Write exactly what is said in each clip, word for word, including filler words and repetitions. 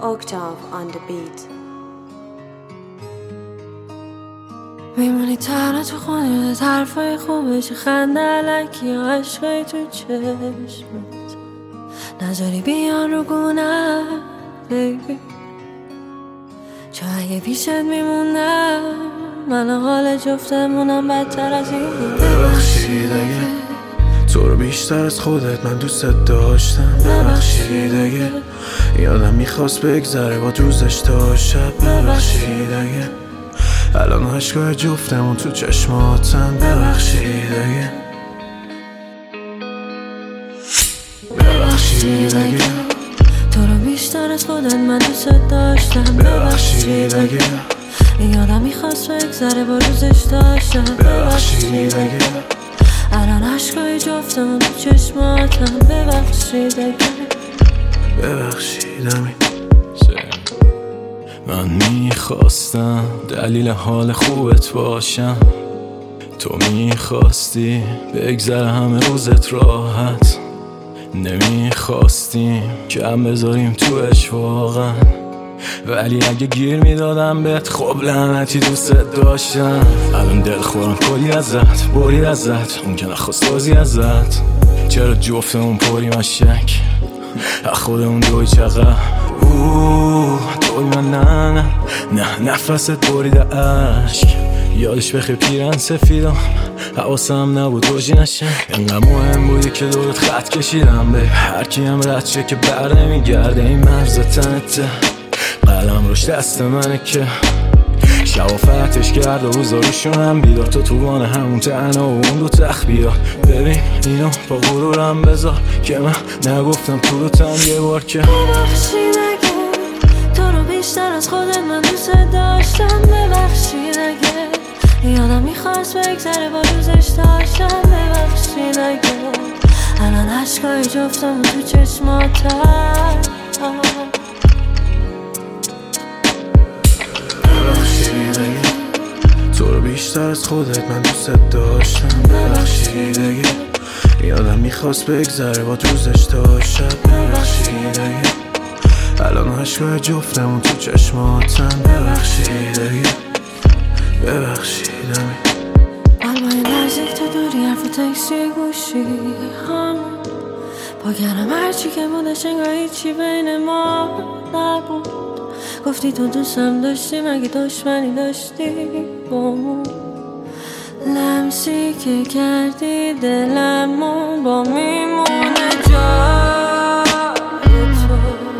Octave on the beat. میمونی تنها تو خونه، حرفای خوبش، خنده علکی یا عشقی تو چشمت، نذاری بیان رو گونم بیبی، چون اگه پیشت میمونم من حال جفتمونم بدتر از این بود. ببخشید اگه تو رو بیشتر از خودت من دوستت داشتم. ببخشید اگه یادم میخواست بگذره با روزش تا شب. ببخشید اگه الان عشقای جفتمون تو چشماتن. ببخشید اگه ببخشید اگه تو رو بیشتر از خودت من دوستت داشتم. ببخشید اگه یادم میخواست بگذره با روزش تا شب. ببخشید اگه الان عشقای جفتمون تو چشماتن. ببخشید اگه ببخشید امین. من میخواستم دلیل حال خوبت باشم، تو میخواستی بگذره همه روزت راحت، نمیخواستیم کم بذاریم توش واقعا، ولی اگه گیر میدادم بهت خب لعنتی دوستت داشتم. الان دل خورم کلی ازت بری ازت، اون که نخواست بازی ازت، چرا جفتمون پریم از شک از خودمون دوی چقدر اوه دوی من نه نه نه نفست بریده عشق. یادش بخیر پیرن سفیدم حواسم نبود روژی نشه، انقدر مهم بودی که دورت خط کشیدم به هر کی هم رد شه که بر نمیگرده این مرز تنته. قلم روش دست منه که شوافتش کرد و روزا روشونم بیدار، تو توان همون تنها و اون دو تخت بیار. ببین اینو با غرورم بذار که من نگفتم تو رو تن یه بار که ببخشید اگه تو رو بیشتر از خودت من دوست داشتم. ببخشید اگه یادم میخواست بگذره با روزش داشتم. ببخشید اگه الان عشقای جفتمون تو چشماتن. ببخشید اگه تو رو بیشتر از خودت من دوستت داشتم. ببخشید اگه یادم میخواست بگذره با روزش تا شب. ببخشید اگه الان عشقای جفتمون تو چشماتن. ببخشید اگه ببخشید امین. قلبای نزدیک تو دوری حرف تکسی گوشی هم پاگرم هرچی که بودش انگار هیچی بین ما نبود. گفتی تو دوستم داشتی مگه دشمنی داشتی بامون، لمسی که کردی دلمون با میمونه جای تو.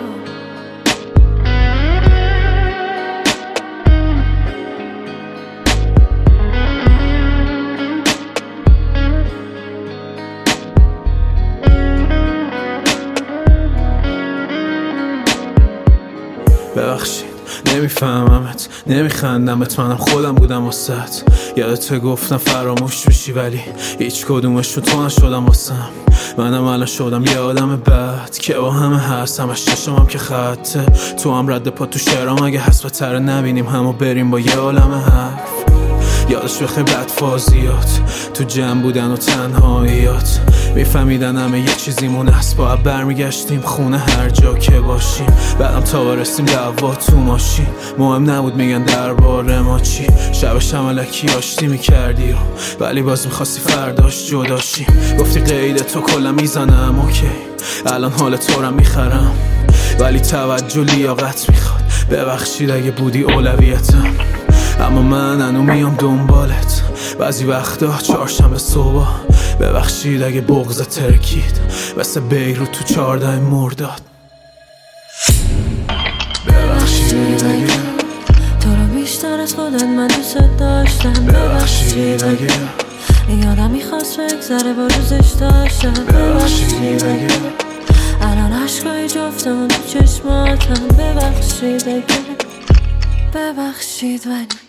ببخشید نمیفهممت نمیخندمت، منم خودم بودم واسط. یادت گفتم فراموش میشی ولی هیچ کدومشو تو نشدم واسم. منم الان شدم یه آدم بد که با همه هست، همش چشمم که خطه، تو هم رد پا تو شعرام اگه حسب تره نبینیم همو بریم با یه عالم حرف. یادش بخیر بدفازیات تو جمع بودن و تنهاییات، میفهمیدن همه یه چیزیمون هست، با برمیگشتیم خونه هر جا که باشیم. بعدم تا برسیم دعوا تو ماشین، مهم نبود میگن درباره ما چی. شبش هم الکی آشتی میکردی و ولی باز میخواستی فرداش جداشیم. گفتی قید تو کلا میزنم اوکی، الان حال تو رو میخرم ولی توجه لیاقت میخواد. ببخشید اگه بودی اولویتم، اما من هنو میام دنبالت بعضی وقتا چهارشنبه صبح. ببخشید اگه بغضت ترکید مثل بیروت تو چهارده مرداد. ببخشید اگه تو رو بیشتر از خودت من دوست داشتم. ببخشید اگه یادم میخواست بگذره با روزش داشتم. ببخشید اگه الان عشقای جفتمون تو چشماتن. ببخشید اگه ببخشید ولی